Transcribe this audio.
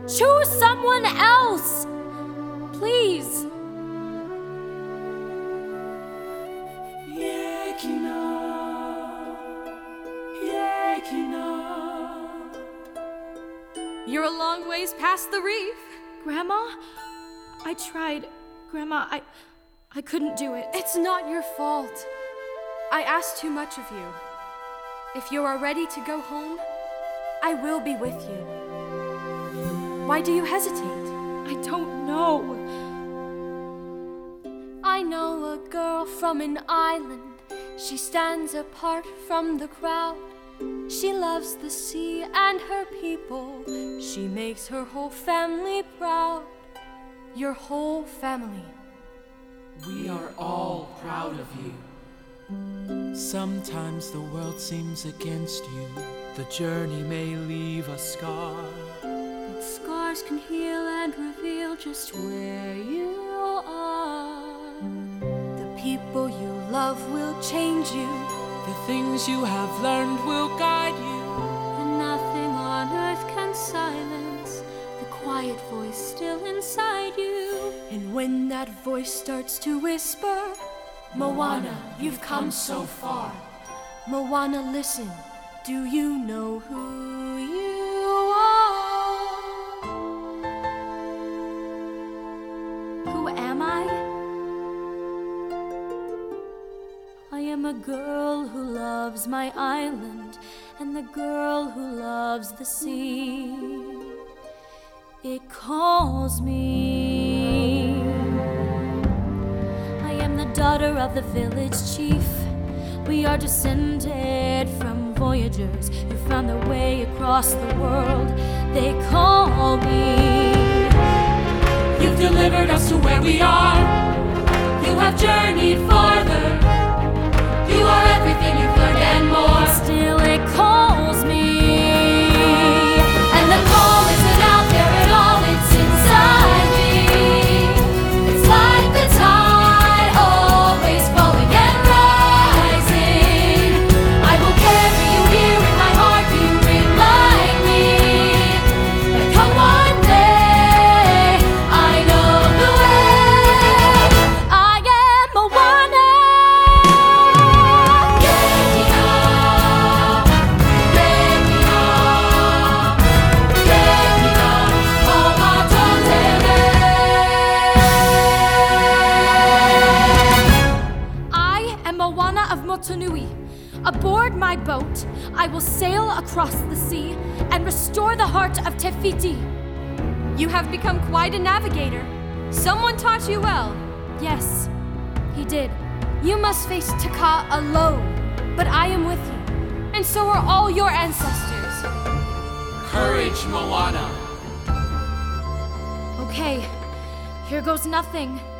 Choose someone else! Please. You're a long ways past the reef. Grandma? I tried. Grandma, I couldn't do it. It's not your fault. I asked too much of you. If you are ready to go home, I will be with you. Why do you hesitate? I don't know. I know a girl from an island. She stands apart from the crowd. She loves the sea and her people. She makes her whole family proud. Your whole family. We are all proud of you. Sometimes the world seems against you. The journey may leave a scar, but scars can heal and reveal just where you are. The people you love will change you. The things you have learned will guide you. And nothing on earth can silence the quiet voice still inside you. And when that voice starts to whisper, Moana, you've come so far. Moana, listen. Do you know who you are? Who am I? I am a girl who loves my island, and the girl who loves the sea. It calls me. I am the daughter of the village chief. We are descended from voyagers who found their way across the world. They call me. You've delivered us to where we are. You have journeyed farther. You are everything you've learned and more. Still it calls me. And the call isn't out there at all, it's inside me. It's like the tide, always falling and rising. I will carry you here in my heart, you remind me that come one day, I know the way. I am Moana. Moana of Motunui. Aboard my boat, I will sail across the sea and restore the heart of Te Fiti. You have become quite a navigator. Someone taught you well. Yes, he did. You must face Taka alone, but I am with you, and so are all your ancestors. Courage, Moana. Okay, here goes nothing.